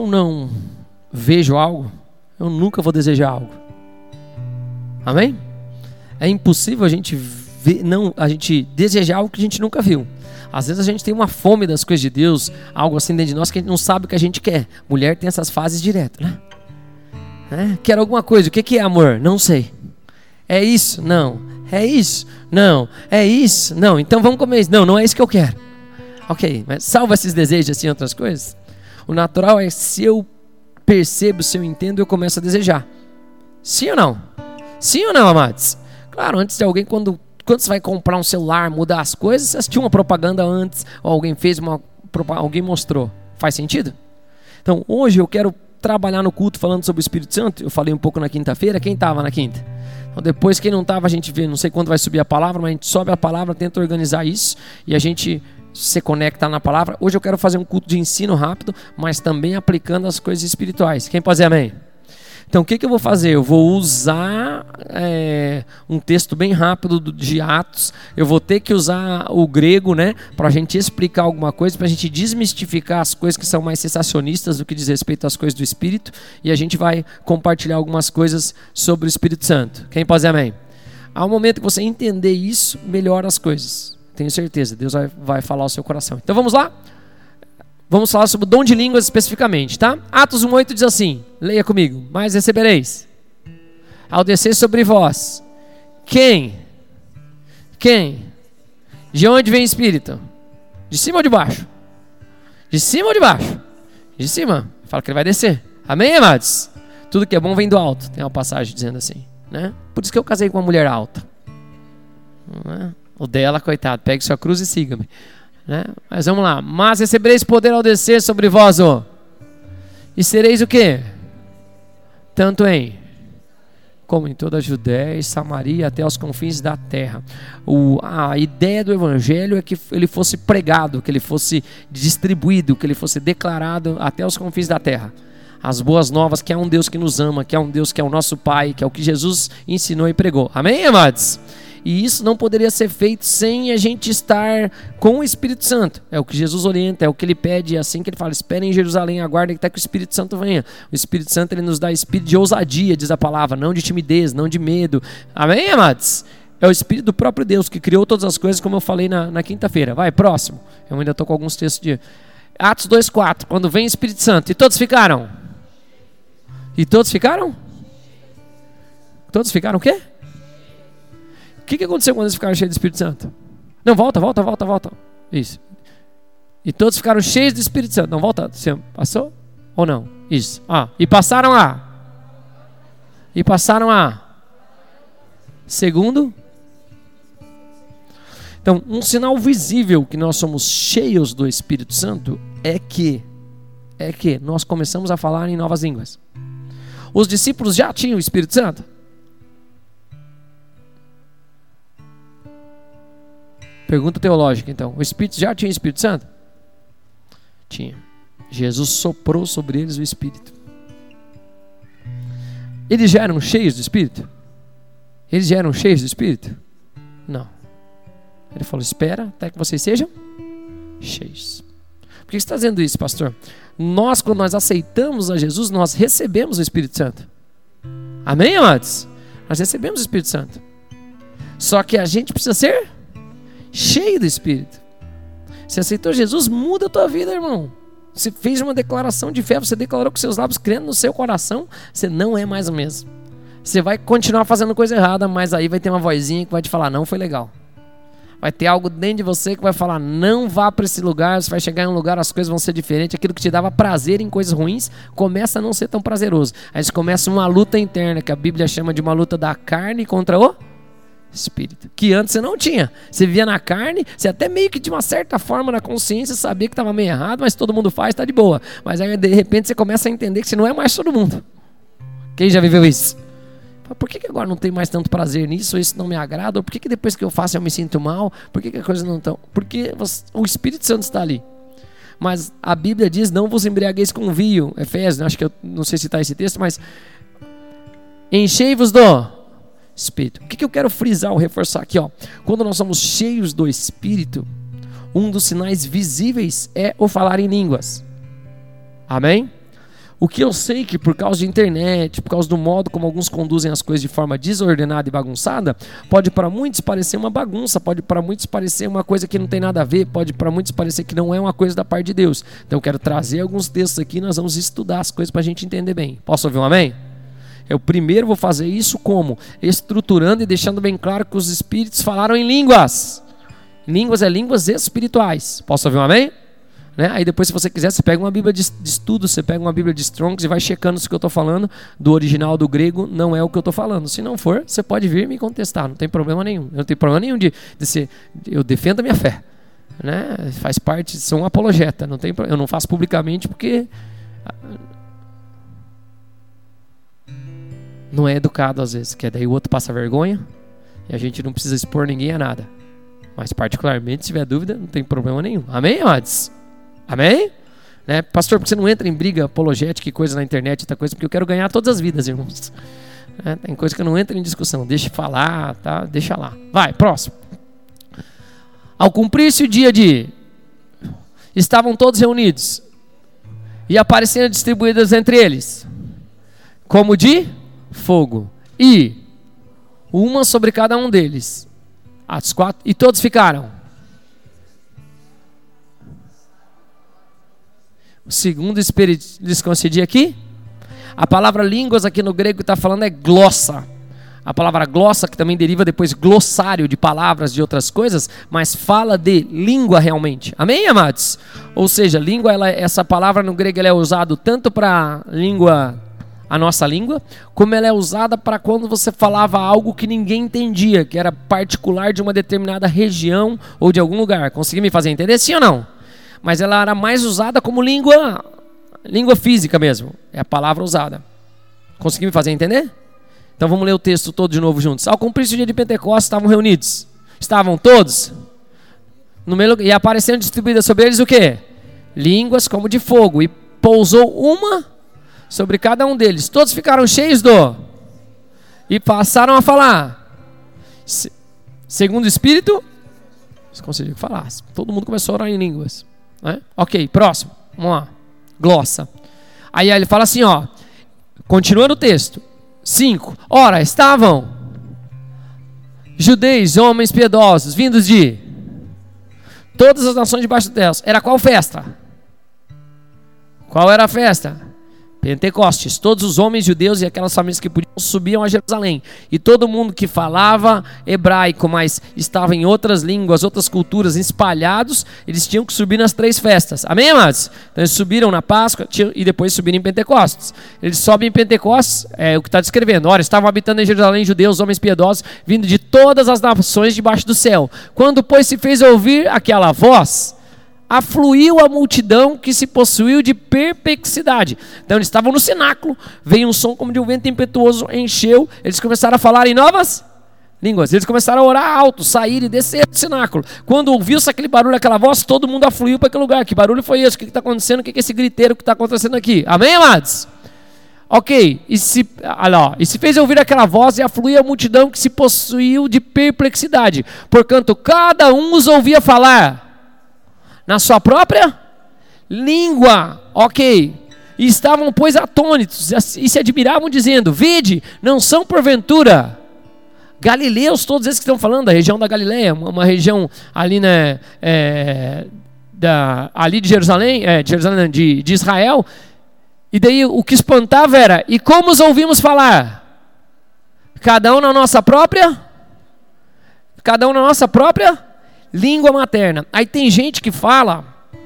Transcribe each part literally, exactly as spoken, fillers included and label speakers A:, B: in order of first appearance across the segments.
A: não vejo algo, eu nunca vou desejar algo. Amém? É impossível a gente ver, não, a gente desejar algo que a gente nunca viu. Às vezes a gente tem uma fome das coisas de Deus, algo assim dentro de nós que a gente não sabe o que a gente quer. Mulher tem essas fases direto, né? É, quero alguma coisa, o que que é amor? Não sei. É isso? Não. É isso? Não. É isso? Não. Então vamos comer isso. Não, não é isso que eu quero. Ok, mas salva esses desejos assim, outras coisas. O natural é, se eu percebo, se eu entendo, eu começo a desejar. Sim ou não? Sim ou não, amados? Claro, antes de alguém, quando, quando você vai comprar um celular, mudar as coisas, você assistiu uma propaganda antes, ou alguém fez uma propaganda, alguém mostrou. Faz sentido? Então, hoje eu quero trabalhar no culto falando sobre o Espírito Santo. Eu falei um pouco na quinta-feira. Quem estava na quinta? Então, depois, quem não estava, a gente vê, não sei quando vai subir a palavra, mas a gente sobe a palavra, tenta organizar isso e a gente se conecta na palavra. Hoje eu quero fazer um culto de ensino rápido, mas também aplicando as coisas espirituais. Quem pode dizer amém? Então, o que, que eu vou fazer? Eu vou usar é, um texto bem rápido de Atos. Eu vou ter que usar o grego, né, para a gente explicar alguma coisa, para a gente desmistificar as coisas que são mais sensacionistas do que diz respeito às coisas do Espírito. E a gente vai compartilhar algumas coisas sobre o Espírito Santo. Quem pode dizer amém? Ao momento que você entender isso, melhora as coisas. Tenho certeza, Deus vai, vai falar ao seu coração. Então vamos lá? Vamos falar sobre o dom de línguas especificamente, tá? Atos um oito diz assim, leia comigo. Mas recebereis, ao descer sobre vós, quem? Quem? De onde vem o Espírito? De cima ou de baixo? De cima ou de baixo? De cima. Fala que ele vai descer. Amém, amados? Tudo que é bom vem do alto. Tem uma passagem dizendo assim, né? Por isso que eu casei com uma mulher alta. Não é? O dela, coitado, pegue sua cruz e siga-me. Né? Mas vamos lá. Mas recebereis poder ao descer sobre vós, ó. E sereis o quê? Tanto em como em toda a Judéia e Samaria até os confins da terra. O, a ideia do evangelho é que ele fosse pregado, que ele fosse distribuído, que ele fosse declarado até os confins da terra. As boas novas, que é um Deus que nos ama, que é um Deus que é o nosso Pai, que é o que Jesus ensinou e pregou. Amém, amados? E isso não poderia ser feito sem a gente estar com o Espírito Santo. É o que Jesus orienta, é o que ele pede, é assim que ele fala, esperem em Jerusalém, aguardem até que o Espírito Santo venha. O Espírito Santo, ele nos dá espírito de ousadia, diz a palavra, não de timidez, não de medo. Amém, amados? É o Espírito do próprio Deus que criou todas as coisas, como eu falei na, na quinta-feira. Vai, próximo. Eu ainda estou com alguns textos de Atos dois, quatro. Quando vem o Espírito Santo, e todos ficaram? E todos ficaram? Todos ficaram o quê? O que, que aconteceu quando eles ficaram cheios do Espírito Santo? Não, volta, volta, volta, volta. Isso. E todos ficaram cheios do Espírito Santo. Não, volta. Você passou ou não? Isso. Ah, e passaram a. E passaram a. Segundo. Então, um sinal visível que nós somos cheios do Espírito Santo é que, é que nós começamos a falar em novas línguas. Os discípulos já tinham o Espírito Santo? Pergunta teológica, então. O Espírito já tinha o Espírito Santo? Tinha. Jesus soprou sobre eles o Espírito. Eles já eram cheios do Espírito? Eles já eram cheios do Espírito? Não. Ele falou, espera até que vocês sejam cheios. Por que você está dizendo isso, pastor? Nós, quando nós aceitamos a Jesus, nós recebemos o Espírito Santo. Amém, amados? Nós recebemos o Espírito Santo. Só que a gente precisa ser cheio do Espírito. Você aceitou Jesus, muda a tua vida, irmão. Você fez uma declaração de fé, você declarou com seus lábios, crendo no seu coração, você não é mais o mesmo. Você vai continuar fazendo coisa errada, mas aí vai ter uma vozinha que vai te falar, não foi legal. Vai ter algo dentro de você que vai falar, não vá para esse lugar, você vai chegar em um lugar, as coisas vão ser diferentes, aquilo que te dava prazer em coisas ruins, começa a não ser tão prazeroso. Aí começa uma luta interna, que a Bíblia chama de uma luta da carne contra o Espírito, que antes você não tinha. Você vivia na carne, você até meio que de uma certa forma na consciência sabia que estava meio errado, mas todo mundo faz, está de boa. Mas aí de repente você começa a entender que você não é mais todo mundo. Quem já viveu isso? Por que, que agora não tem mais tanto prazer nisso? Ou isso não me agrada? Ou por que, que depois que eu faço eu me sinto mal? Por que, que a coisa não está? Porque você, o Espírito Santo está ali. Mas a Bíblia diz, não vos embriagueis com vinho. Efésios, acho que eu não sei citar esse texto, mas enchei-vos do Espírito. O que, que eu quero frisar ou reforçar aqui? Ó? Quando nós somos cheios do Espírito, um dos sinais visíveis é o falar em línguas. Amém? O que eu sei que por causa de internet, por causa do modo como alguns conduzem as coisas de forma desordenada e bagunçada, pode para muitos parecer uma bagunça, pode para muitos parecer uma coisa que não tem nada a ver, pode para muitos parecer que não é uma coisa da parte de Deus. Então eu quero trazer alguns textos aqui e nós vamos estudar as coisas para a gente entender bem. Posso ouvir um amém? Eu primeiro vou fazer isso como? Estruturando e deixando bem claro que os espíritos falaram em línguas. Línguas é línguas espirituais. Posso ouvir um amém? Né? Aí depois, se você quiser, você pega uma Bíblia de, de estudo, você pega uma Bíblia de Strong's e vai checando se o que eu estou falando do original do grego não é o que eu estou falando. Se não for, você pode vir me contestar, não tem problema nenhum. Eu não tenho problema nenhum de, de ser, eu defendo a minha fé, né? Faz parte, sou um apologeta, não tem, eu não faço publicamente porque não é educado às vezes, que daí o outro passa vergonha e a gente não precisa expor ninguém a nada. Mas particularmente, se tiver dúvida, não tem problema nenhum. Amém, amados? Amém? Né? Pastor, porque você não entra em briga apologética e coisa na internet, outra coisa, porque eu quero ganhar todas as vidas, irmãos. É, tem coisa que eu não entro em discussão. Deixa falar, tá? Deixa lá. Vai, próximo. Ao cumprir-se o dia de... Estavam todos reunidos e apareceram distribuídas entre eles como de fogo. E uma sobre cada um deles. Atos quatro. E todos ficaram. O segundo Espírito lhes concedia aqui. A palavra línguas aqui no grego que está falando é glossa. A palavra glossa, que também deriva depois glossário de palavras de outras coisas, mas fala de língua realmente. Amém, amados? Ou seja, língua, ela, essa palavra no grego ela é usada tanto para língua, a nossa língua, como ela é usada para quando você falava algo que ninguém entendia, que era particular de uma determinada região ou de algum lugar. Consegui me fazer entender, sim ou não? Mas ela era mais usada como língua, língua física mesmo. É a palavra usada. Consegui me fazer entender? Então vamos ler o texto todo de novo juntos. Ao cumprir-se o dia de Pentecostes, estavam reunidos. Estavam todos. No meio, e apareceram distribuídas sobre eles o quê? Línguas como de fogo. E pousou uma sobre cada um deles. Todos ficaram cheios do... E passaram a falar. Se, segundo o Espírito, eles conseguiram falar. Todo mundo começou a orar em línguas. Né? Ok, próximo. Vamos lá. Glossa. Aí ele fala assim, ó. Continuando o texto. cinco. Ora, estavam judeus, homens piedosos, vindos de todas as nações debaixo do céu. Era qual festa? Qual era a festa? Pentecostes. Todos os homens judeus e aquelas famílias que podiam subiam a Jerusalém. E todo mundo que falava hebraico, mas estava em outras línguas, outras culturas espalhados, eles tinham que subir nas três festas. Amém, amados? Então eles subiram na Páscoa e depois subiram em Pentecostes. Eles sobem em Pentecostes, é o que está descrevendo. Ora, estavam habitando em Jerusalém judeus, homens piedosos, vindo de todas as nações debaixo do céu. Quando, pois, se fez ouvir aquela voz, afluiu a multidão que se possuiu de perplexidade. Então eles estavam no cenáculo, veio um som como de um vento impetuoso, encheu, eles começaram a falar em novas línguas, eles começaram a orar alto, sair e descer do cenáculo. Quando ouviu-se aquele barulho, aquela voz, todo mundo afluiu para aquele lugar. Que barulho foi esse? O que está acontecendo? O que é esse griteiro que está acontecendo aqui? Amém, amados? Ok, e se, olha lá, e se fez ouvir aquela voz e afluiu a multidão que se possuiu de perplexidade. Porquanto cada um os ouvia falar na sua própria língua, ok. E estavam, pois, atônitos e se admiravam, dizendo: vede, não são porventura galileus todos esses que estão falando, da região da Galileia, uma região ali, né, é, da, ali de Jerusalém, é, de, Jerusalém de, de Israel. E daí o que espantava era: e como os ouvimos falar? Cada um na nossa própria, cada um na nossa própria língua materna. Aí tem gente que fala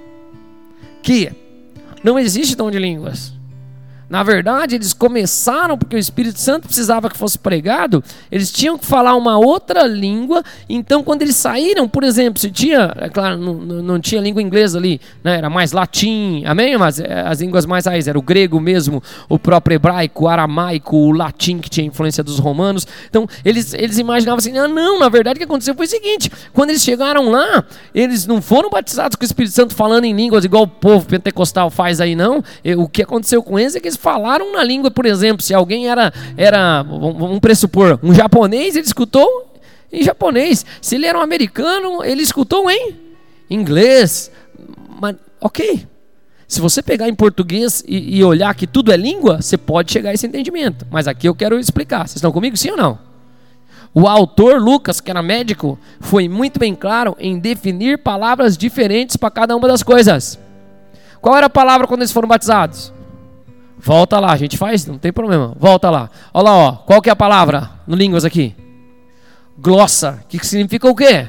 A: que não existe dom de línguas. Na verdade, eles começaram porque o Espírito Santo precisava que fosse pregado, eles tinham que falar uma outra língua. Então, quando eles saíram, por exemplo, se tinha, é claro, não, não tinha língua inglesa ali, né? Era mais latim, amém? Mas as línguas mais raízes, era o grego mesmo, o próprio hebraico, o aramaico, o latim, que tinha influência dos romanos. Então, eles, eles imaginavam assim: ah, não, na verdade o que aconteceu foi o seguinte: quando eles chegaram lá, eles não foram batizados com o Espírito Santo falando em línguas igual o povo pentecostal faz aí, não. O que aconteceu com eles é que eles falaram na língua. Por exemplo, se alguém era, era vamos pressupor, um japonês, ele escutou em japonês. Se ele era um americano, ele escutou em inglês. Mas, ok. Se você pegar em português e, e olhar que tudo é língua, você pode chegar a esse entendimento. Mas aqui eu quero explicar. Vocês estão comigo, sim ou não? O autor, Lucas, que era médico, foi muito bem claro em definir palavras diferentes para cada uma das coisas. Qual era a palavra quando eles foram batizados? Volta lá, a gente faz, não tem problema. Volta lá. Olha lá, ó. Qual que é a palavra no línguas aqui? Glossa. Que significa o quê?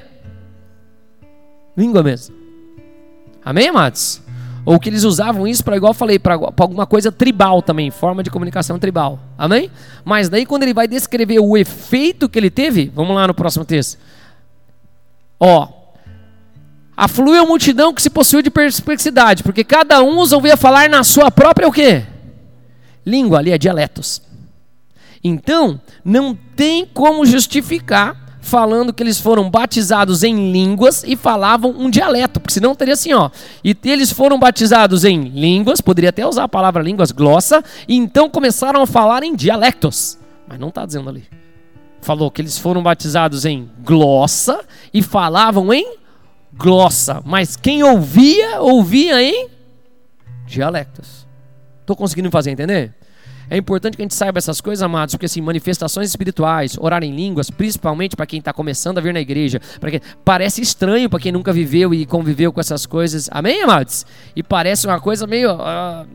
A: Língua mesmo. Amém, amados? Ou que eles usavam isso para, igual eu falei, para alguma coisa tribal também, forma de comunicação tribal. Amém? Mas daí quando ele vai descrever o efeito que ele teve, vamos lá no próximo texto. Ó, afluiu a multidão que se possuiu de perplexidade, porque cada um os ouvia falar na sua própria o quê? Língua, ali é dialetos. Então, não tem como justificar falando que eles foram batizados em línguas e falavam um dialeto, porque senão teria assim, ó, e eles foram batizados em línguas, poderia até usar a palavra línguas, glossa, e então começaram a falar em dialectos, mas não está dizendo ali. Falou que eles foram batizados em glossa e falavam em glossa, mas quem ouvia, ouvia em dialectos. Estou conseguindo me fazer entender? É importante que a gente saiba essas coisas, amados, porque assim, manifestações espirituais, orar em línguas, principalmente para quem está começando a vir na igreja, para quem, parece estranho para quem nunca viveu e conviveu com essas coisas, amém, amados? E parece uma coisa meio, uh,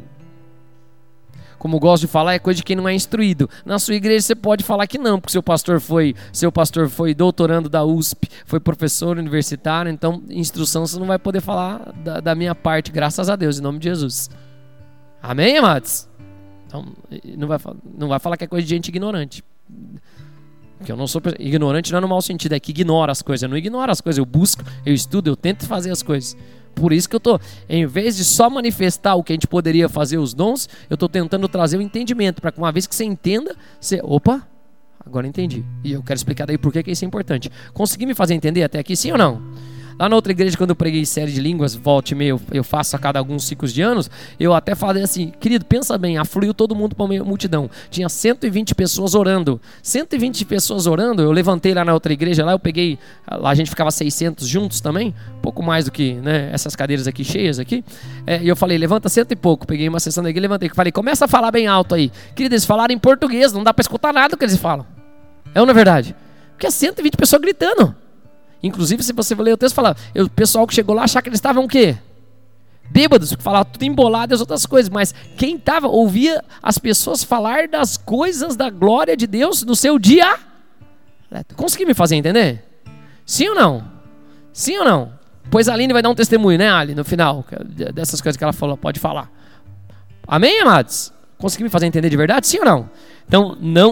A: como eu gosto de falar, é coisa de quem não é instruído. Na sua igreja você pode falar que não, porque seu pastor foi, seu pastor foi doutorando da U S P, foi professor universitário, então instrução você não vai poder falar da, da minha parte, graças a Deus, em nome de Jesus. Amém, amados? Então, não vai, não vai falar que é coisa de gente ignorante. Porque eu não sou ignorante, não é no mau sentido, é que ignora as coisas. Eu não ignoro as coisas, eu busco, eu estudo, eu tento fazer as coisas. Por isso que eu tô, em vez de só manifestar o que a gente poderia fazer, os dons, eu tô tentando trazer o entendimento, para que uma vez que você entenda, você, opa, agora entendi. E eu quero explicar daí por que isso é importante. Consegui me fazer entender até aqui, sim ou não? Lá na outra igreja, quando eu preguei série de línguas, volte e meio, eu faço a cada alguns ciclos de anos, eu até falei assim, querido, pensa bem, afluiu todo mundo para a multidão. Tinha cento e vinte pessoas orando. cento e vinte pessoas orando, eu levantei lá na outra igreja, lá eu peguei, lá a gente ficava seiscentos juntos também, um pouco mais do que, né, essas cadeiras aqui cheias aqui. É, e eu falei, levanta cento e pouco, peguei uma sessão da igreja, levantei, falei, começa a falar bem alto aí. Querido, eles falaram em português, não dá para escutar nada do que eles falam. É ou não é verdade? Porque é cento e vinte pessoas gritando. Inclusive, se você ler o texto, fala, o pessoal que chegou lá achava que eles estavam o quê? Bêbados, porque falavam tudo embolado e as outras coisas. Mas quem estava, ouvia as pessoas falar das coisas da glória de Deus no seu dia. Consegui me fazer entender? Sim ou não? Sim ou não? Pois a Aline vai dar um testemunho, né, Aline, no final, dessas coisas que ela falou, pode falar. Amém, amados? Consegui me fazer entender de verdade? Sim ou não? Então, não.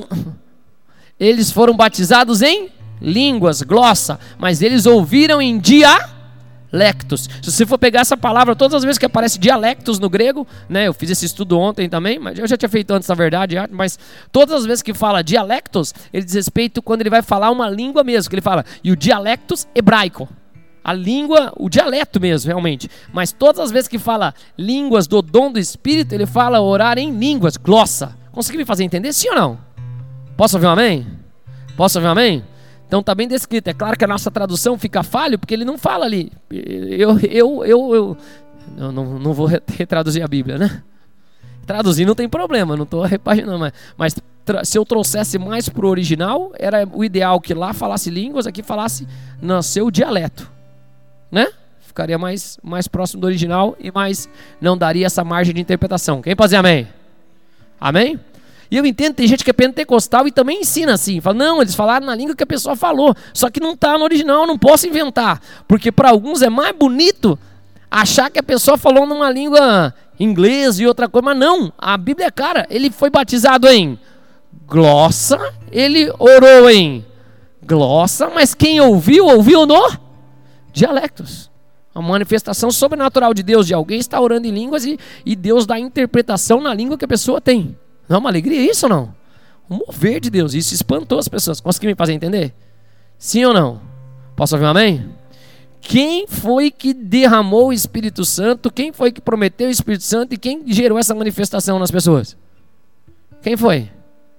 A: Eles foram batizados em línguas, glossa, mas eles ouviram em dialectos. Se você for pegar essa palavra, todas as vezes que aparece dialectos no grego, né, eu fiz esse estudo ontem também, mas eu já tinha feito antes, na verdade, mas todas as vezes que fala dialectos, ele diz respeito quando ele vai falar uma língua mesmo, que ele fala, e o dialectos hebraico, a língua, o dialeto mesmo, realmente, mas todas as vezes que fala línguas do dom do Espírito, ele fala orar em línguas, glossa. Consegui me fazer entender, sim ou não? Posso ouvir um amém? Posso ouvir um amém? Então está bem descrito. É claro que a nossa tradução fica falho, porque ele não fala ali. Eu, eu, eu, eu, eu não, não vou retraduzir a Bíblia, né? Traduzir não tem problema, não estou repaginando. Mas, mas tra- se eu trouxesse mais para o original, era o ideal que lá falasse línguas, aqui falasse no seu dialeto, né? Ficaria mais, mais próximo do original e mais não daria essa margem de interpretação. Quem pode dizer amém? Amém? E eu entendo, tem gente que é pentecostal e também ensina assim. Fala, não, eles falaram na língua que a pessoa falou. Só que não está no original, eu não posso inventar. Porque para alguns é mais bonito achar que a pessoa falou numa língua inglesa e outra coisa. Mas não, a Bíblia é clara. Ele foi batizado em glossa, ele orou em glossa, mas quem ouviu, ouviu no dialectos. A manifestação sobrenatural de Deus, de alguém está orando em línguas e, e Deus dá interpretação na língua que a pessoa tem. Não é uma alegria isso ou não? Um mover de Deus. Isso espantou as pessoas. Conseguiu me fazer entender? Sim ou não? Posso ouvir um amém? Quem foi que derramou o Espírito Santo? Quem foi que prometeu o Espírito Santo? E quem gerou essa manifestação nas pessoas? Quem foi?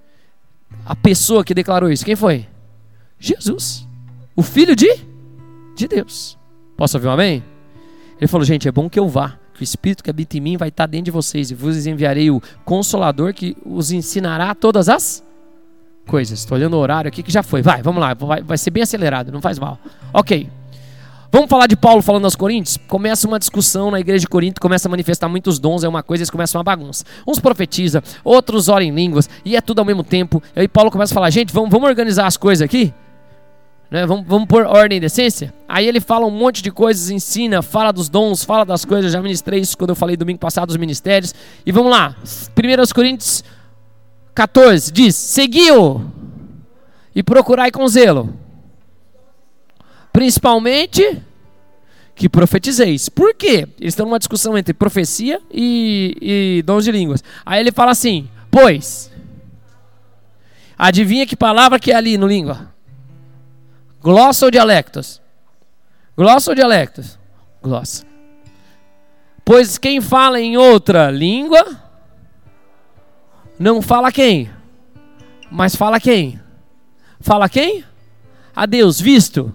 A: A pessoa que declarou isso. Quem foi? Jesus. O Filho de, de Deus. Posso ouvir um amém? Ele falou, gente, é bom que eu vá. que o Espírito que habita em mim vai estar dentro de vocês, e vos enviarei o Consolador que os ensinará todas as coisas. Estou olhando o horário aqui que já foi. Vai, vamos lá, vai, vai ser bem acelerado, não faz mal. Ok. Vamos falar de Paulo falando aos Coríntios? Começa uma discussão na igreja de Corinto, começa a manifestar muitos dons, é uma coisa, eles começam uma bagunça. Uns profetizam, outros oram em línguas, e é tudo ao mesmo tempo. E aí Paulo começa a falar, gente, vamos, vamos organizar as coisas aqui? Né? Vamos, vamos pôr ordem e decência? Aí ele fala um monte de coisas, ensina, fala dos dons, fala das coisas. Eu já ministrei isso quando eu falei domingo passado dos ministérios. E vamos lá, primeiro Coríntios catorze, diz, seguiu e procurai com zelo. Principalmente que profetizeis. Por quê? Eles estão numa discussão entre profecia e, e dons de línguas. Aí ele fala assim, pois, adivinha que palavra que é ali no língua? Glossa ou dialectos? Glossa ou dialectos? Glossa. Pois quem fala em outra língua, não fala quem? Mas fala quem? Fala quem? A Deus, visto.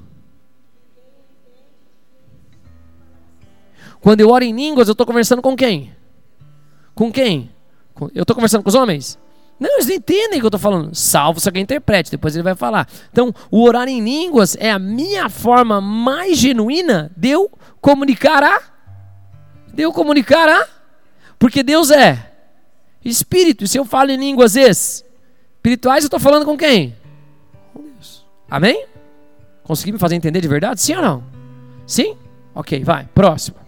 A: Quando eu oro em línguas, eu estou conversando com quem? Com quem? Eu estou conversando com os homens? Não, eles não entendem o que eu estou falando. Salvo se alguém interprete, depois ele vai falar. Então, o orar em línguas é a minha forma mais genuína de eu comunicar a... De eu comunicar a... Porque Deus é Espírito. E se eu falo em línguas espirituais, eu estou falando com quem? Com Deus. Amém? Consegui me fazer entender de verdade? Sim ou não? Sim? Ok, vai. Próximo.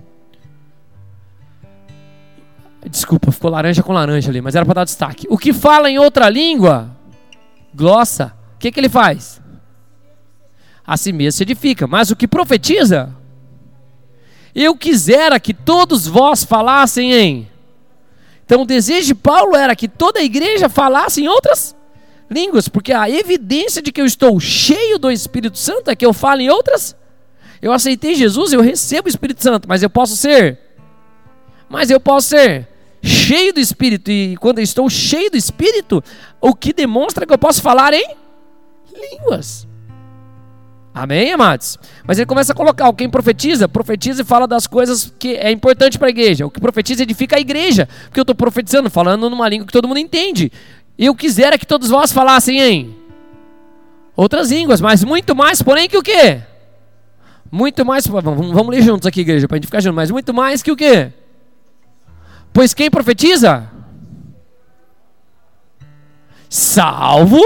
A: Desculpa, ficou laranja com laranja ali, mas era para dar destaque. O que fala em outra língua, glossa, o que, que ele faz? A si mesmo se edifica. Mas o que profetiza, eu quisera que todos vós falassem em... Então o desejo de Paulo era que toda a igreja falasse em outras línguas, porque a evidência de que eu estou cheio do Espírito Santo é que eu falo em outras. Eu aceitei Jesus, eu recebo o Espírito Santo, mas eu posso ser... Mas eu posso ser... cheio do Espírito, e quando eu estou cheio do Espírito, o que demonstra que eu posso falar em línguas. Amém, amados? Mas ele começa a colocar, quem profetiza, profetiza e fala das coisas que é importante para a igreja. O que profetiza edifica a igreja, porque eu estou profetizando, falando numa língua que todo mundo entende. Eu quisera que todos vós falassem em outras línguas, mas muito mais, porém, que o quê? Muito mais, vamos, vamos ler juntos aqui, igreja, para a gente ficar junto, mas muito mais que o quê? Pois quem profetiza? Salvo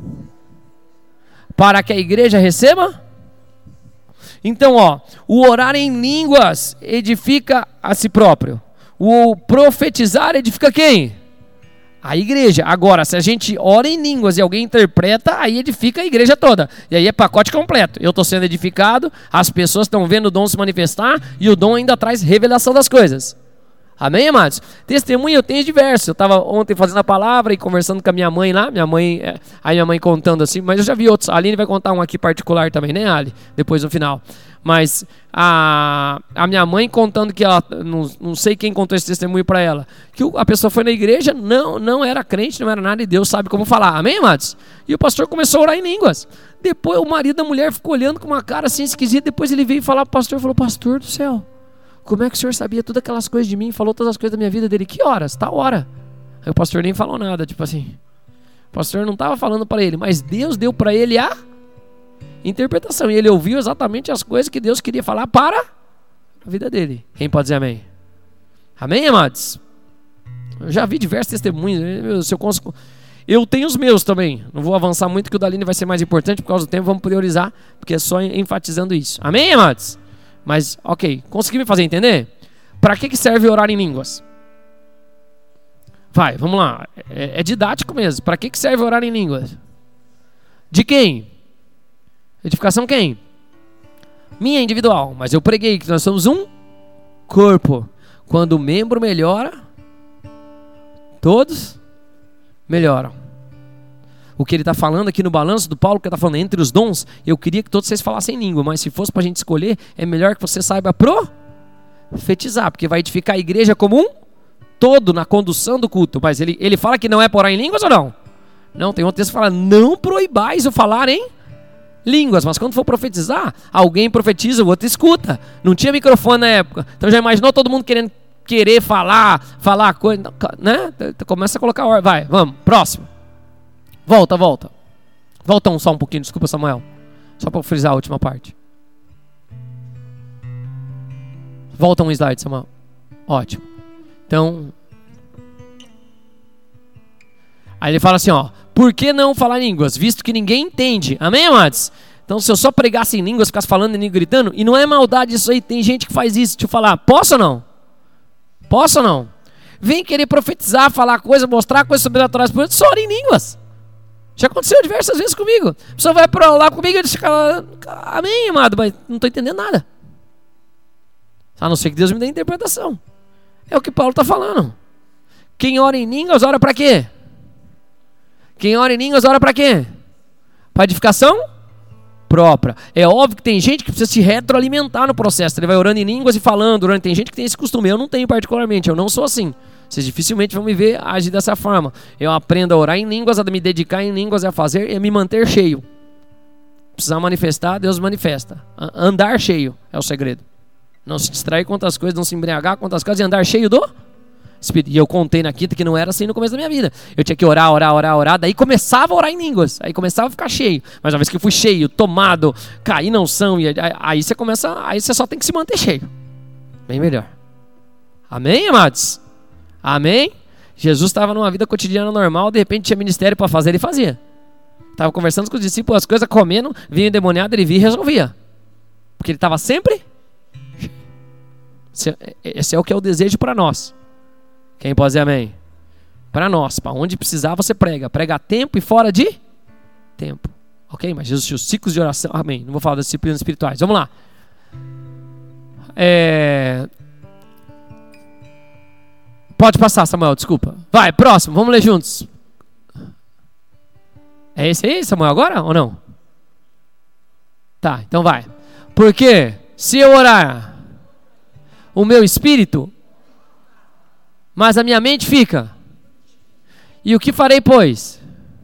A: para que a igreja receba? Então, ó, o orar em línguas edifica a si próprio. O profetizar edifica quem? A igreja. Agora, se a gente ora em línguas e alguém interpreta, aí edifica a igreja toda. E aí é pacote completo. Eu estou sendo edificado, as pessoas estão vendo o dom se manifestar e o dom ainda traz revelação das coisas. Amém, amados? Testemunho eu tenho diversos. Eu estava ontem fazendo a palavra e conversando com a minha mãe lá. Minha mãe, é, aí minha mãe contando assim, mas eu já vi outros. A Aline vai contar um aqui particular também, né, Ali? Depois no final. Mas a, a minha mãe contando que ela, não, não sei quem contou esse testemunho para ela, que a pessoa foi na igreja, não, não era crente, não era nada, e Deus sabe como falar. Amém, amados? E o pastor começou a orar em línguas. Depois o marido da mulher ficou olhando com uma cara assim esquisita. Depois ele veio falar para o pastor, falou, pastor do céu, como é que o senhor sabia todas aquelas coisas de mim? Falou todas as coisas da minha vida dele. Que horas? Tá hora. Aí o pastor nem falou nada, tipo assim. O pastor não estava falando para ele, mas Deus deu para ele a interpretação. E ele ouviu exatamente as coisas que Deus queria falar para a vida dele. Quem pode dizer amém? Amém, amados? Eu já vi diversos testemunhos. Eu, consigo... eu tenho os meus também. Não vou avançar muito, que o da Aline vai ser mais importante por causa do tempo. Vamos priorizar, porque é só enfatizando isso. Amém, amados? Mas, ok, consegui me fazer entender? Para que, que serve orar em línguas? Vai, vamos lá. É, é didático mesmo. Para que, que serve orar em línguas? De quem? Edificação quem? Minha individual. Mas eu preguei que nós somos um corpo. Quando o membro melhora, todos melhoram. O que ele está falando aqui no balanço do Paulo, que ele está falando entre os dons, eu queria que todos vocês falassem língua, mas se fosse para a gente escolher, é melhor que você saiba profetizar, porque vai edificar a igreja como um todo na condução do culto. Mas ele, ele fala que não é para orar em línguas ou não? Não, tem outro texto que fala, não proibais o falar em línguas, mas quando for profetizar, alguém profetiza, o outro escuta. Não tinha microfone na época, então já imaginou todo mundo querendo querer falar, falar coisa, né? Começa a colocar ordem. Vai, vamos, próximo. Volta, volta. Volta um, só um pouquinho, desculpa, Samuel. Só para frisar a última parte. Volta um slide, Samuel. Ótimo. Então, aí ele fala assim, ó, por que não falar em línguas, visto que ninguém entende? Amém, amados? Então, se eu só pregasse em línguas, ficasse falando em língua, gritando, e não é maldade isso aí, tem gente que faz isso, deixa eu falar, posso ou não? Posso ou não? Vem querer profetizar, falar coisa, mostrar coisas sobrenaturais, só ora em línguas. Já aconteceu diversas vezes comigo. A pessoa vai para lá comigo e diz, amém, amado, mas não estou entendendo nada. A não ser que Deus me dê interpretação. É o que Paulo está falando. Quem ora em línguas, ora para quê? Quem ora em línguas, ora para quê? Para edificação própria. É óbvio que tem gente que precisa se retroalimentar no processo. Ele vai orando em línguas e falando. Orando. Tem gente que tem esse costume. Eu não tenho particularmente. Eu não sou assim. Vocês dificilmente vão me ver agir dessa forma. Eu aprendo a orar em línguas, a me dedicar em línguas, a fazer e a me manter cheio. Precisar manifestar, Deus manifesta. Andar cheio é o segredo. Não se distrair com outras coisas, não se embriagar com outras coisas e andar cheio do Espírito. E eu contei na quinta que não era assim no começo da minha vida. Eu tinha que orar, orar, orar, orar. Daí começava a orar em línguas. Aí começava a ficar cheio. Mas uma vez que eu fui cheio, tomado, caí na unção, e aí você começa, aí você só tem que se manter cheio. Bem melhor. Amém, amados? Amém? Jesus estava numa vida cotidiana normal, de repente tinha ministério para fazer, ele fazia. Estava conversando com os discípulos, as coisas, comendo, vinha endemoniado, ele via e resolvia. Porque ele estava sempre... Esse é o que é o desejo para nós. Quem pode dizer amém? Para nós, para onde precisar você prega. Prega a tempo e fora de tempo. Ok? Mas Jesus tinha os ciclos de oração. Amém. Não vou falar das disciplinas espirituais. Vamos lá. É... Pode passar, Samuel, desculpa. Vai, próximo, vamos ler juntos. É esse aí, Samuel, agora ou não? Tá, então vai. Porque se eu orar, o meu espírito, mas a minha mente fica. E o que farei, pois?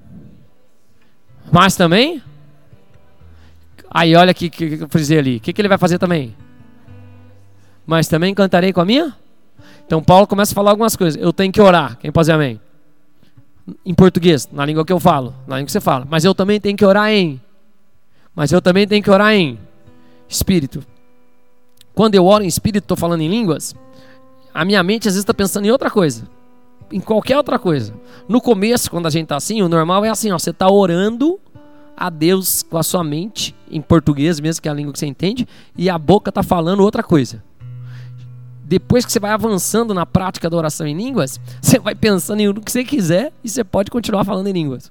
A: Mas também? Aí olha aqui o que, que eu frisei ali. O que, que ele vai fazer também? Mas também cantarei com a minha? Então Paulo começa a falar algumas coisas. Eu tenho que orar. Quem pode dizer amém? Em português, na língua que eu falo, na língua que você fala. Mas eu também tenho que orar em. Mas eu também tenho que orar em espírito. Quando eu oro em espírito, estou falando em línguas, a minha mente às vezes está pensando em outra coisa. Em qualquer outra coisa. No começo, quando a gente está assim, o normal é assim, ó, você está orando a Deus com a sua mente, em português mesmo, que é a língua que você entende, e a boca está falando outra coisa. Depois que você vai avançando na prática da oração em línguas, você vai pensando em o que você quiser e você pode continuar falando em línguas.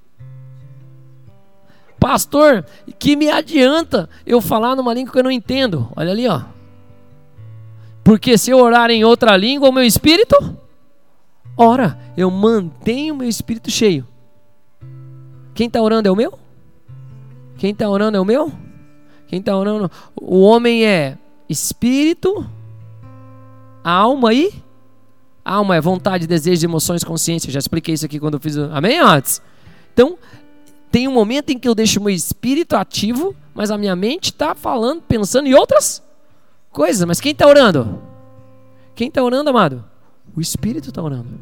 A: Pastor, que me adianta eu falar numa língua que eu não entendo? Olha ali, ó. Porque se eu orar em outra língua, o meu espírito ora. Eu mantenho o meu espírito cheio. Quem está orando é o meu? Quem está orando é o meu? Quem está orando? O homem é espírito, alma e... Alma é vontade, desejo, emoções, consciência. Eu já expliquei isso aqui quando eu fiz o... Amém, antes? Então, tem um momento em que eu deixo o meu espírito ativo, mas a minha mente está falando, pensando em outras coisas. Mas quem está orando? Quem está orando, amado? O espírito está orando.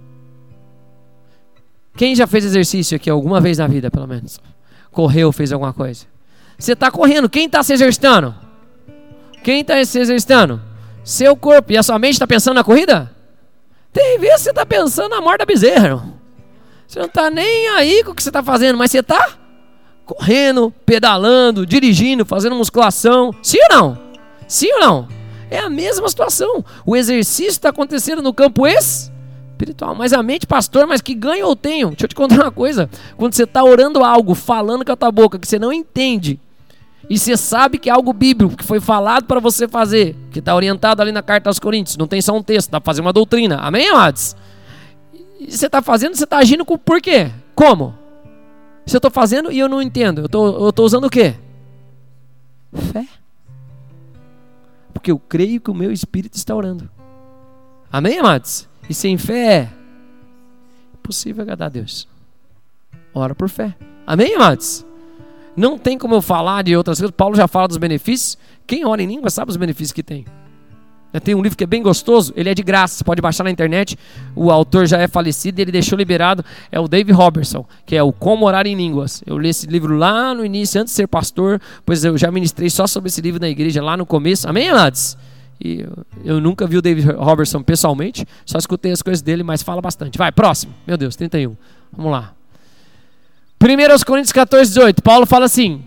A: Quem já fez exercício aqui alguma vez na vida, pelo menos? Correu, fez alguma coisa? Você está correndo, quem está se exercitando? Quem está se exercitando? Seu corpo. E a sua mente está pensando na corrida? Tem vezes que você está pensando na morte da bezerra, irmão. Você não está nem aí com o que você está fazendo, mas você está correndo, pedalando, dirigindo, fazendo musculação. Sim ou não? Sim ou não? É a mesma situação. O exercício está acontecendo no campo espiritual. Mas a mente, pastor, mas que ganho eu tenho? Deixa eu te contar uma coisa. Quando você está orando algo, falando com a tua boca, que você não entende, e você sabe que é algo bíblico, que foi falado para você fazer, que está orientado ali na carta aos Coríntios, não tem só um texto, dá para fazer uma doutrina. Amém, amados? E você está fazendo, você está agindo com por quê? Como? Se eu estou fazendo e eu não entendo, eu tô, eu tô usando o quê? Fé. Porque eu creio que o meu espírito está orando. Amém, amados? E sem fé é impossível agradar a Deus. Ora por fé. Amém, amados? Não tem como eu falar de outras coisas. Paulo já fala dos benefícios. Quem ora em língua sabe os benefícios que tem. Tem um livro que é bem gostoso, ele é de graça, você pode baixar na internet. O autor já é falecido, ele deixou liberado. É o Dave Robertson, que é o Como Orar em Línguas. Eu li esse livro lá no início, antes de ser pastor, pois eu já ministrei só sobre esse livro na igreja lá no começo. Amém, amados? E eu, eu nunca vi o Dave Robertson pessoalmente, só escutei as coisas dele, mas fala bastante. Vai, próximo. Meu Deus, trinta e um. Vamos lá. primeira Coríntios quatorze, dezoito. Paulo fala assim: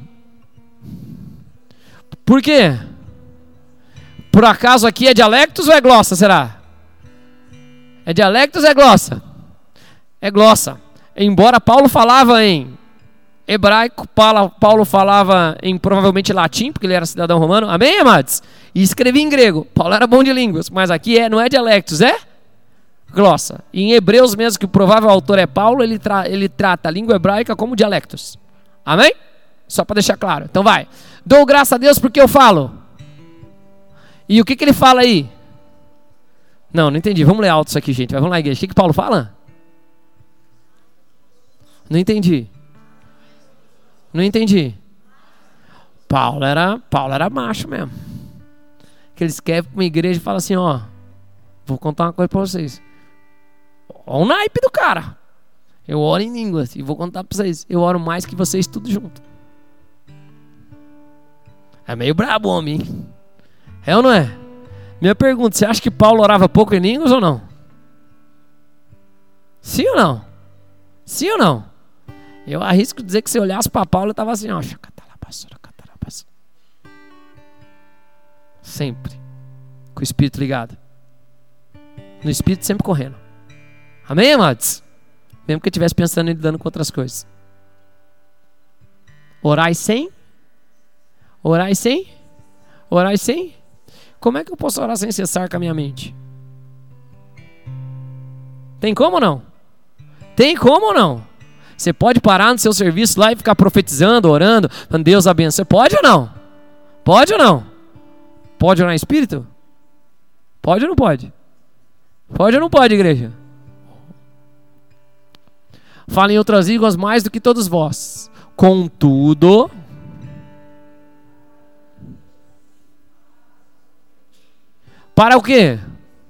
A: por quê? Por acaso aqui é dialectos ou é glossa, será? É dialectos ou é glossa? É glossa. Embora Paulo falava em hebraico, Paulo falava em provavelmente latim, porque ele era cidadão romano. Amém, amados? E escrevia em grego. Paulo era bom de línguas, mas aqui é, não é dialectos, é glossa. E em Hebreus mesmo, que o provável autor é Paulo, ele, tra ele trata a língua hebraica como dialectos. Amém? Só para deixar claro. Então vai. Dou graças a Deus porque eu falo. E o que, que ele fala aí? Não, não entendi. Vamos ler alto isso aqui, gente. Vamos lá, igreja. O que, que Paulo fala? Não entendi. Não entendi. Paulo era, Paulo era macho mesmo. Que ele escreve para uma igreja e fala assim, ó, vou contar uma coisa para vocês. Olha o naipe do cara. Eu oro em línguas e vou contar para vocês. Eu oro mais que vocês tudo junto. É meio brabo, homem, hein? É ou não é? Minha pergunta, você acha que Paulo orava pouco em línguas ou não? Sim ou não? Sim ou não? Eu arrisco dizer que se olhasse para Paulo, eu estava assim, ó. Sempre. Com o espírito ligado. No espírito sempre correndo. Amém, amados? Mesmo que eu estivesse pensando em lidando com outras coisas. Orai sem? Orai sem? Orai sem? Como é que eu posso orar sem cessar com a minha mente? Tem como ou não? Tem como ou não? Você pode parar no seu serviço lá e ficar profetizando, orando, falando Deus abençoe. Pode ou não? Pode ou não? Pode orar em espírito? Pode ou não pode? Pode ou não pode, igreja? Fala em outras línguas mais do que todos vós. Contudo... Para o quê?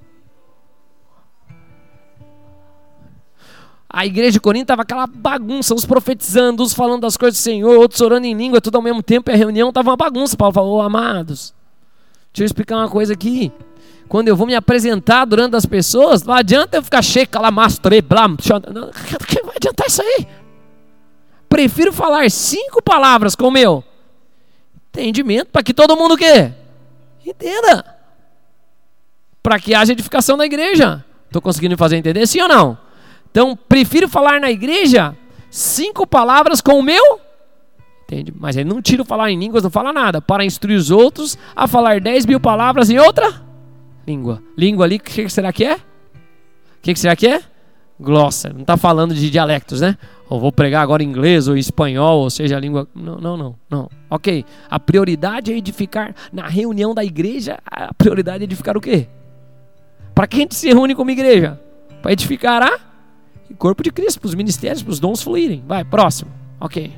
A: A igreja de Corinto estava aquela bagunça, uns profetizando, uns falando das coisas do Senhor, outros orando em língua, tudo ao mesmo tempo, e a reunião estava uma bagunça. Paulo falou, oh, amados, deixa eu explicar uma coisa aqui. Quando eu vou me apresentar durante as pessoas, não adianta eu ficar cheio, calamastro, blam, não vai adiantar isso aí. Prefiro falar cinco palavras com o meu entendimento, para que todo mundo o quê? Entenda. Para que haja edificação na igreja. Estou conseguindo fazer entender? Sim ou não? Então, prefiro falar na igreja cinco palavras com o meu. Entende? Mas ele não tira o falar em línguas, não fala nada. Para instruir os outros a falar dez mil palavras em outra língua. Língua ali, o que será que é? O que será que é? Glossa. Não está falando de dialectos, né? Ou vou pregar agora em inglês ou em espanhol, ou seja, a língua... Não, não, não, não. Ok. A prioridade é edificar. Na reunião da igreja, a prioridade é edificar o quê? Para que a gente se reúne como igreja? Para edificar a corpo de Cristo, para os ministérios, para os dons fluírem. Vai, próximo. Ok.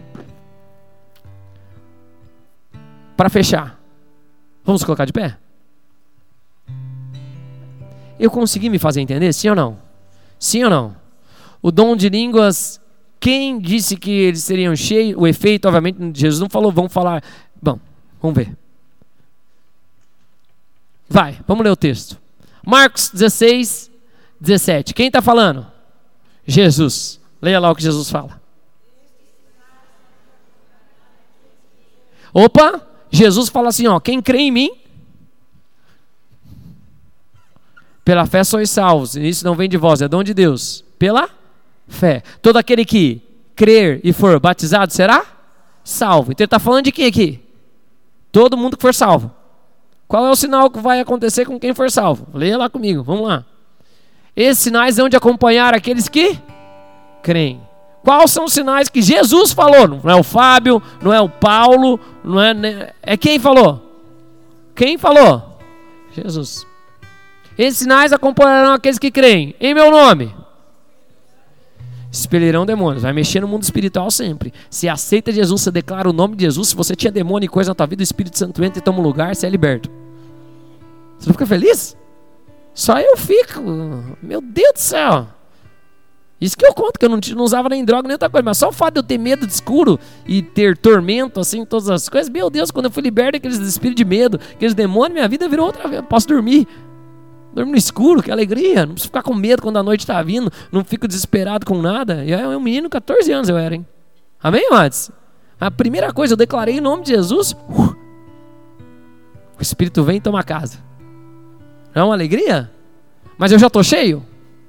A: Para fechar. Vamos colocar de pé? Eu consegui me fazer entender? Sim ou não? Sim ou não? O dom de línguas, quem disse que eles seriam cheios? O efeito, obviamente, Jesus não falou, vamos falar. Bom, vamos ver. Vai, vamos ler o texto. Marcos dezesseis, dezessete. Quem está falando? Jesus. Leia lá o que Jesus fala. Opa, Jesus fala assim, ó, quem crê em mim, pela fé sois salvos. Isso não vem de vós, é dom de Deus. Pela fé. Todo aquele que crer e for batizado será salvo. Então ele está falando de quem aqui? Todo mundo que for salvo. Qual é o sinal que vai acontecer com quem for salvo? Leia lá comigo, vamos lá. Esses sinais hão de acompanhar aqueles que creem. Quais são os sinais que Jesus falou? Não é o Fábio, não é o Paulo, não é... É quem falou? Quem falou? Jesus. Esses sinais acompanharão aqueles que creem. Em meu nome. Expelirão demônios. Vai mexer no mundo espiritual sempre. Se aceita Jesus, você declara o nome de Jesus. Se você tinha demônio e coisa na tua vida, o Espírito Santo entra e toma um lugar, você é liberto. Você não fica feliz? Só eu fico. Meu Deus do céu. Isso que eu conto, que eu não, não usava nem droga, nem outra coisa. Mas só o fato de eu ter medo de escuro e ter tormento, assim, todas as coisas. Meu Deus, quando eu fui liberto daqueles espíritos de medo, aqueles demônios, minha vida virou outra vez. Eu posso dormir. Dormir no escuro, que alegria. Não preciso ficar com medo quando a noite está vindo. Não fico desesperado com nada. E eu, um menino, catorze anos eu era, hein? Amém, amados? A primeira coisa, eu declarei em nome de Jesus. Uh, o Espírito vem e toma casa. Não é uma alegria? Mas eu já estou cheio.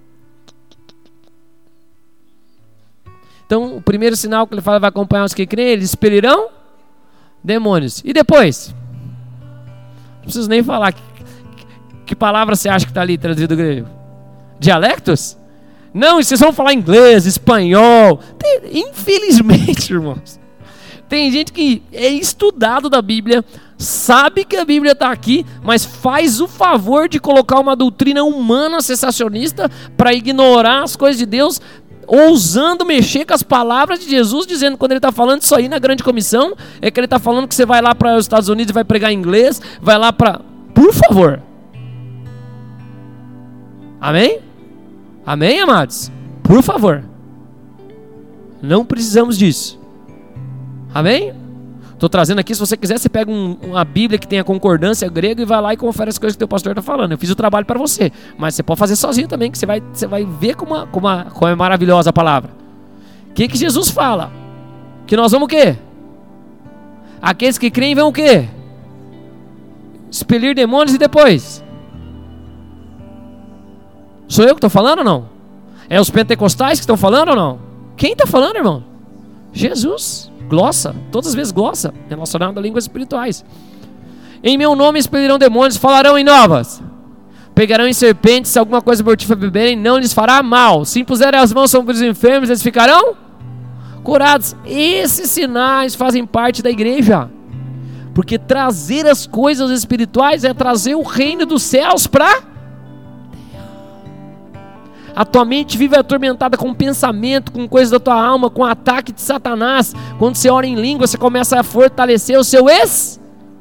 A: Então, o primeiro sinal que ele fala vai acompanhar os que creem, eles expelirão demônios. E depois? Não preciso nem falar. Que, que palavra você acha que está ali traduzido do grego? Dialectos? Não, e vocês vão falar inglês, espanhol. Tem, infelizmente, irmãos, tem gente que é estudado da Bíblia, sabe que a Bíblia está aqui, mas faz o favor de colocar uma doutrina humana sensacionista para ignorar as coisas de Deus, ousando mexer com as palavras de Jesus, dizendo quando ele está falando isso aí na grande comissão, é que ele está falando que você vai lá para os Estados Unidos e vai pregar inglês, vai lá para... Por favor. Amém? Amém, amados? Por favor. Não precisamos disso. Amém? Estou trazendo aqui, se você quiser, você pega um, uma Bíblia que tenha concordância grega e vai lá e confere as coisas que o teu pastor está falando. Eu fiz o trabalho para você, mas você pode fazer sozinho também, que você vai, você vai ver como, a, como, a, como é maravilhosa a palavra. O que que Jesus fala? Que nós vamos o quê? Aqueles que creem vão o quê? Expelir demônios e depois? Sou eu que estou falando ou não? É os pentecostais que estão falando ou não? Quem está falando, irmão? Jesus. Glossa, todas as vezes glossa, relacionado a línguas espirituais. Em meu nome expelirão demônios, falarão em novas, pegarão em serpentes, se alguma coisa mortífera beberem, não lhes fará mal. Se impuserem as mãos sobre os enfermos, eles ficarão curados. Esses sinais fazem parte da igreja, porque trazer as coisas espirituais é trazer o reino dos céus para... A tua mente vive atormentada com pensamento, com coisas da tua alma, com ataque de Satanás. Quando você ora em língua, você começa a fortalecer o seu espírito.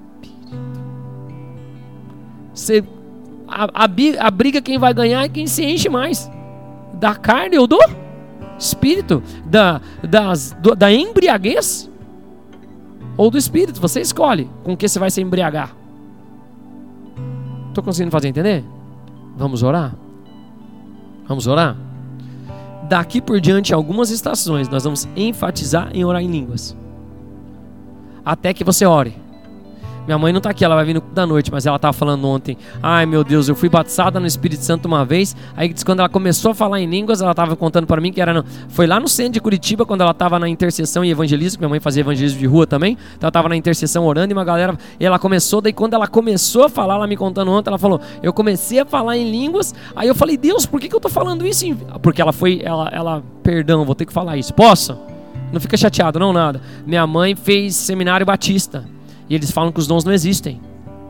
A: Você, a, a, a briga quem vai ganhar é quem se enche mais. Da carne ou do espírito? Da, das, do, da embriaguez? Ou do espírito? Você escolhe com que você vai se embriagar. Estou conseguindo fazer entender? Vamos orar? Vamos orar? Daqui por diante, algumas estações, nós vamos enfatizar em orar em línguas. Até que você ore. Minha mãe não está aqui, ela vai vir no da noite, mas ela estava falando ontem. Ai meu Deus, eu fui batizada no Espírito Santo uma vez. Aí diz, quando ela começou a falar em línguas, ela estava contando para mim que era no, foi lá no centro de Curitiba, quando ela estava na intercessão e evangelismo. Minha mãe fazia evangelismo de rua também. Então ela estava na intercessão orando e uma galera, e ela começou, daí quando ela começou a falar, ela me contando ontem, ela falou, eu comecei a falar em línguas. Aí eu falei, Deus, por que, que eu estou falando isso? Porque ela foi, ela, ela, perdão, vou ter que falar isso. Posso? Não fica chateado, não nada. Minha mãe fez seminário batista e eles falam que os dons não existem.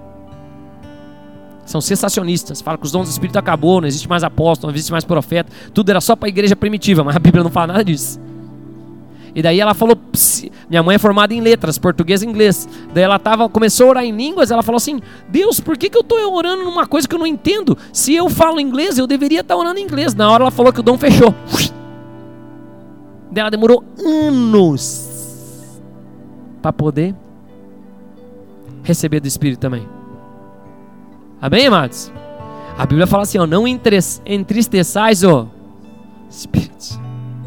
A: São sensacionistas, falam que os dons do Espírito acabou, não existe mais apóstolo, não existe mais profeta, tudo era só para a igreja primitiva, mas a Bíblia não fala nada disso. E daí ela falou, minha mãe é formada em letras, português e inglês, daí ela tava, começou a orar em línguas, ela falou assim, Deus, por que, que eu estou orando numa coisa que eu não entendo? Se eu falo inglês, eu deveria estar orando em inglês. Na hora ela falou que o dom fechou. Daí ela demorou anos para poder receber do Espírito também. Amém, amados? A Bíblia fala assim, ó, não entristeçais o Espírito.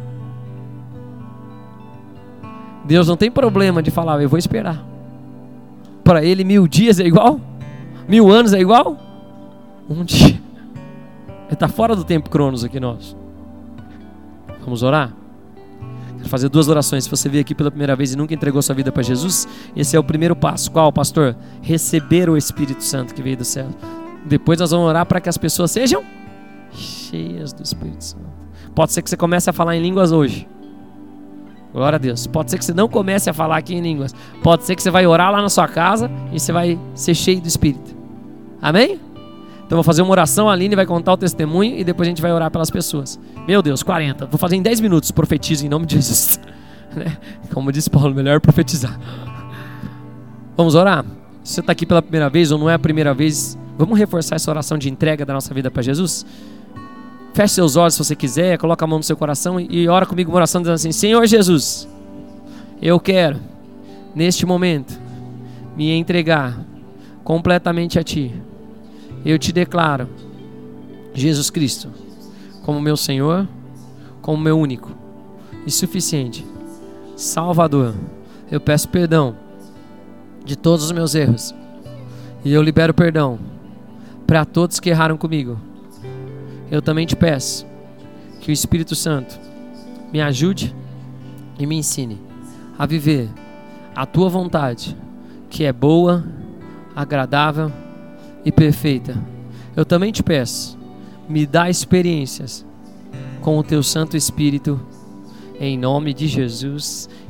A: Deus não tem problema de falar, eu vou esperar. Para Ele mil dias é igual? Mil anos é igual? Um dia. Ele está fora do tempo cronos aqui nós. Vamos orar? Quero fazer duas orações. Se você veio aqui pela primeira vez e nunca entregou sua vida para Jesus, esse é o primeiro passo. Qual, pastor? Receber o Espírito Santo que veio do céu. Depois nós vamos orar para que as pessoas sejam cheias do Espírito Santo. Pode ser que você comece a falar em línguas hoje. Glória a Deus. Pode ser que você não comece a falar aqui em línguas. Pode ser que você vai orar lá na sua casa e você vai ser cheio do Espírito. Amém? Então vou fazer uma oração, a Aline vai contar o testemunho e depois a gente vai orar pelas pessoas. Meu Deus, quarenta. Vou fazer em dez minutos. Profetizo em nome de Jesus. Como disse Paulo, melhor profetizar. Vamos orar? Se você está aqui pela primeira vez ou não é a primeira vez, Vamos reforçar essa oração de entrega da nossa vida para Jesus? Feche seus olhos se você quiser, coloca a mão no seu coração e ora comigo uma oração dizendo assim: Senhor Jesus, eu quero, neste momento, me entregar completamente a Ti. Eu te declaro Jesus Cristo como meu Senhor, como meu único e suficiente Salvador. Eu peço perdão de todos os meus erros e eu libero perdão para todos que erraram comigo. Eu também te peço que o Espírito Santo me ajude e me ensine a viver a Tua vontade, que é boa, agradável e perfeita. Eu também te peço, me dá experiências com o Teu Santo Espírito, em nome de Jesus.